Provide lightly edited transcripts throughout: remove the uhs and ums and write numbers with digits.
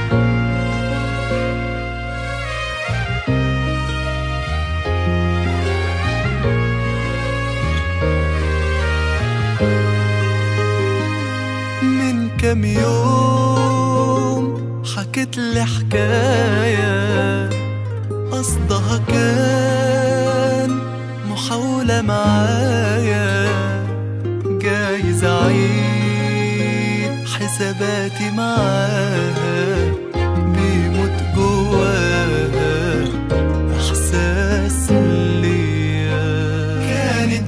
من كام يوم حكيت لي حكاية قصدها كان محاولة معايا، جايز أعيد حساباتي معاها، بيموت جواها إحساس ليا. كانت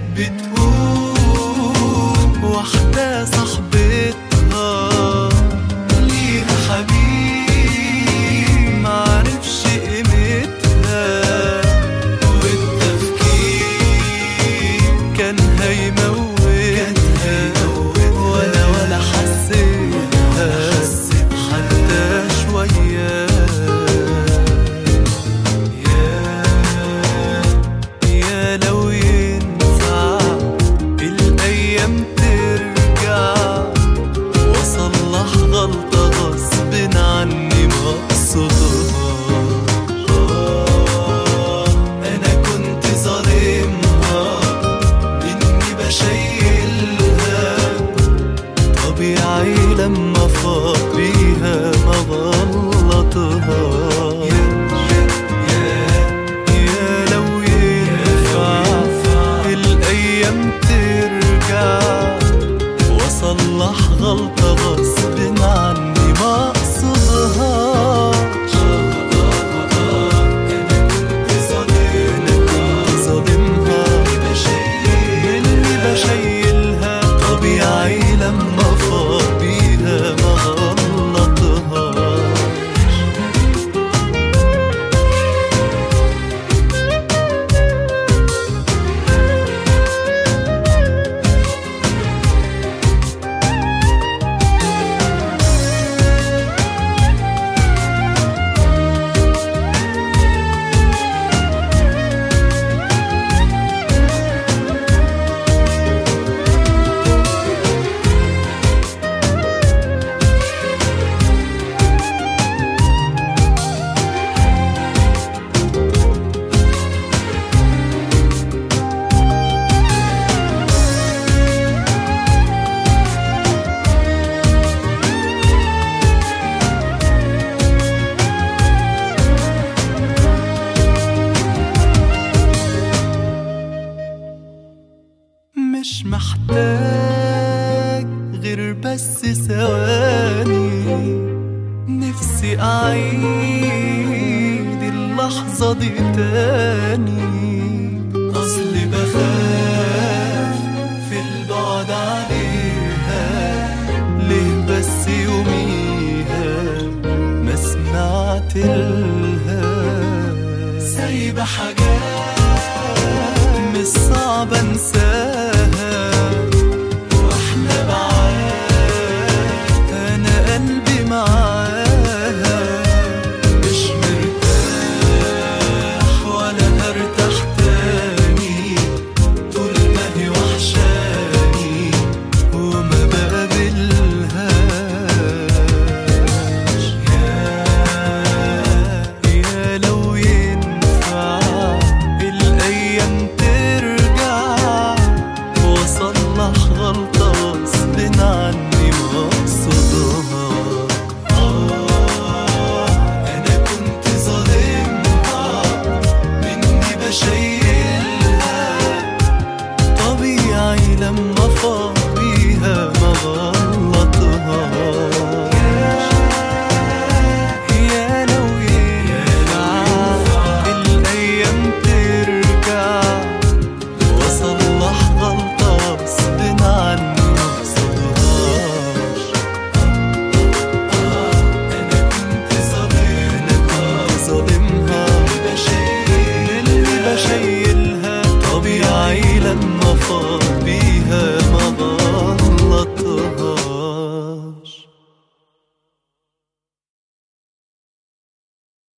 بتقول واحدة صاحبتها ليها حبيب معرفش قيمتها، والتفكير كان هيموتها، ولا حسيتها حتى شوية. يا لو ينفع الأيام ترجع وأصلح غلطة غصب عني مقصودها. أنا كنت ظالمها إني بشيلها، طبيعي لما فاض بيها ما غلطها. يا لو ينفع الأيام ترجع وأصلح غلطة غصب عني ما أقصدهاش. أنا كنت ظالمها إني بشيلها، طبيعي لما فاض بيها ما غلطهاش. مش محتاج غير بس ثواني، نفسي أعيد اللحظة دي تاني. أصلي بخاف في البعد عليها، ليه بس يوميها ما سمعت